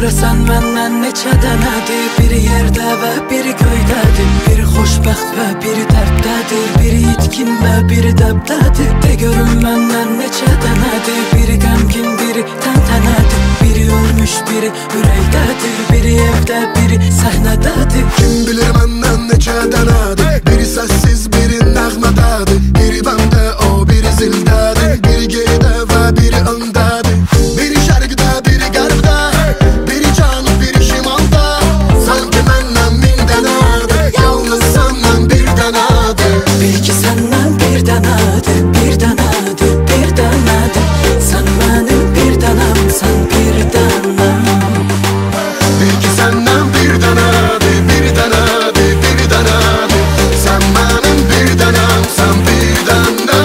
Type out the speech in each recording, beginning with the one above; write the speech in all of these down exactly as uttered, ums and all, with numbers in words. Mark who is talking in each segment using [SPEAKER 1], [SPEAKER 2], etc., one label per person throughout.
[SPEAKER 1] Görəsən məndən neçə dənədir, biri yerdə və biri göydədir. Biri xoşbəxt və biri dərddədir, biri itkin və biri dəbdədir. De görüm məndən neçə dənədir, biri qəmgin, biri təntənədir. Biri ölmüş, biri ürəkdədir, biri evdə, biri səhnədədir.
[SPEAKER 2] Kim bilir məndən neçə dənədir, biri səssiz, biri nəğmədədir. Biri bəmdə, o biri zildədir, biri geridə və biri öndədir. Biri şərqdə, biri qərbdə, biri canı, biri şimalda. Sanki məndən min dənədir, yalnız səndən bir dənədir.
[SPEAKER 1] Bil ki səndən bir dənədir, bir dənədir, bir dənədir. Sən mənim bir dənəm, sən bir dənəm.
[SPEAKER 2] Bil ki səndən bir dənədir, bir dənədir, bir dənədir. Sən mənim bir dənəm, sən bir dənəm.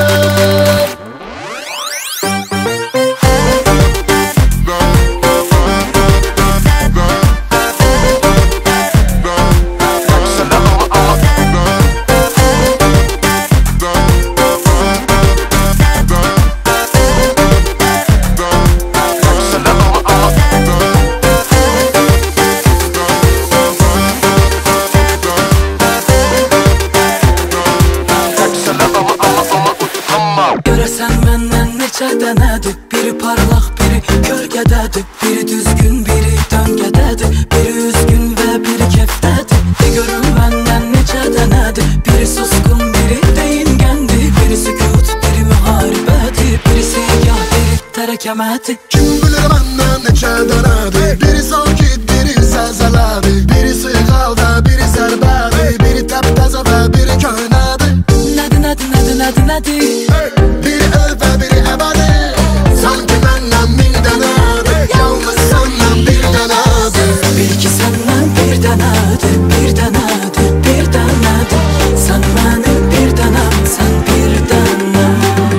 [SPEAKER 1] Görəsən məndən neçə dənədir, biri parlaq, biri kölgədədir. Biri düzgün, biri döngədədir, biri üzgün və biri kefdədir. De görüm məndən neçə dənədir, biri susqun, biri deyingəndir. Biri sükut, biri müharibədir, biri segah, biri tərəkəmədir.
[SPEAKER 2] Kim bilir məndən neçə dənədir, biri sakit, biri zəlzələdir. Biri sığalda, biri zərbədir, biri təptəzə və biri köhnədir.
[SPEAKER 1] Nədir, nədir, nədir, nədir, nədir?
[SPEAKER 2] Biri öl və biri əbədi. Sanki məndən min dənədir, yalnız səndən bir dənədir.
[SPEAKER 1] Bil ki səndən bir dənədir, bir dənədir, bir dənədir. Sən mənim bir dənəm, sən bir dənəm.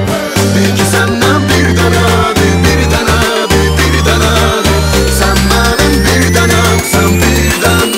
[SPEAKER 2] Bil ki səndən bir dənədir, bir dənədir, bir dənədir. Sən mənim bir dənəm, sən bir dənəm.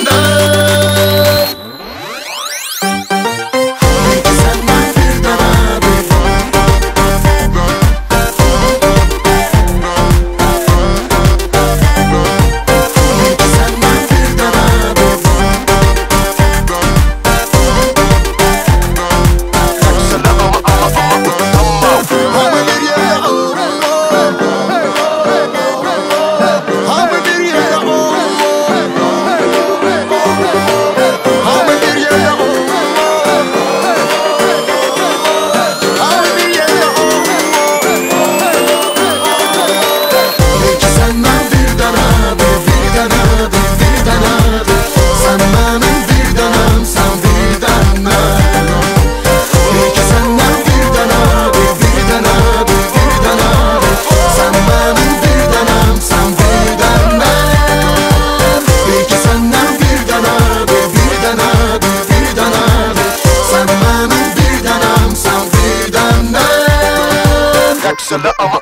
[SPEAKER 2] Sen de ama